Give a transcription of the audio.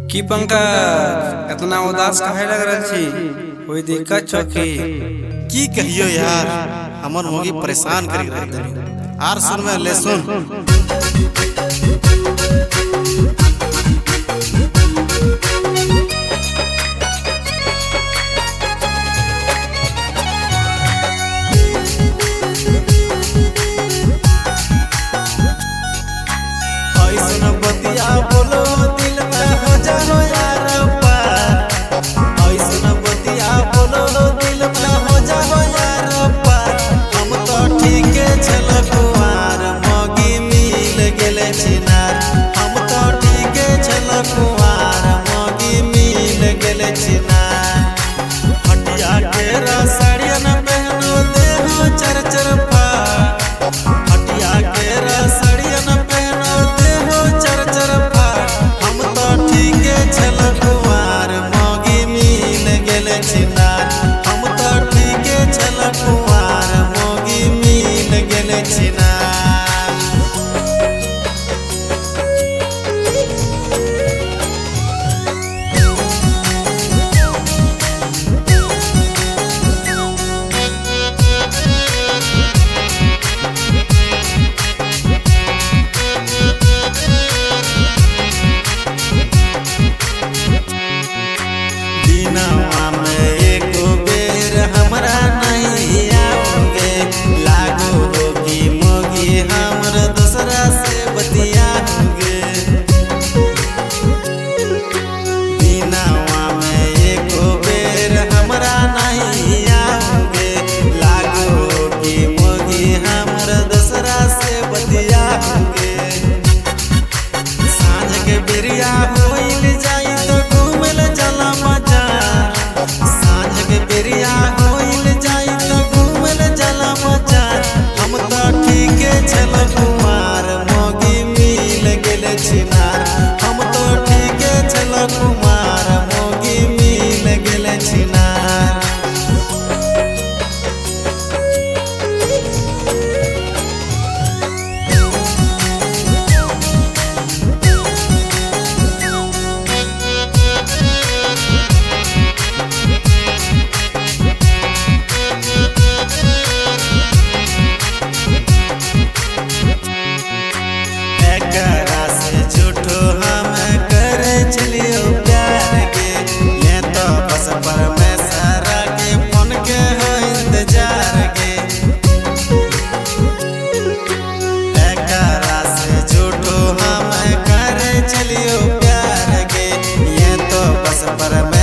की पंकज इतना उदास काहे लग रहा छी? कोई दिक्कत छो की कहियो यार, हमर मोगी परेशान करी रह देनी। आर सुन में ले सुन। ऐसन बतिया बोलो दिल में हो जानो यार पार, ऐसन बतिया बोलो दिल में हो जानो यार पार। हम तो ठीके छल कुआर, मोगी मिल गेले छिनार। हम तो ठीके छल कुआर, मोगी मिल गेले छिनार। हटिया के रसाड़िया न पहनो देहो चर चर फाड़, हटिया के रसाड़िया न पहनो देहो चर चर फाड़। हम तो ठीके छल कुआर, मोगी मिल गेले छिनार। हम तो ठीके छल कुआर, मोगी मिल गेले छिनार। दिनवा में एको बेर हमरा नहीं आओगे, लागो हो कि मोगी हमर दूसरा से बतियाओगे। दिनवा में एको बेर हमरा नहीं आओगे, लागो हो कि मोगी हमर दूसरा से बतियाओगे। सांझ के बेरिया होइल जाई तो घूमल चला बाजार, सांझ के बेरिया होइल जाई तो घूमल चला बाजार। हम तो ठीके छल कुमार, मोगी मिल गेले छिनार। हम तो ठीके छल कुमार, मोगी मिल गेले छिनार। एकरा से झूठो हम करे चलियो प्यार के, ये तो बस परमेश्वर के फोन के हो इंतजार के। एकरा से झूठो हम करे चलियो प्यार के, ये तो बस परमेश्वर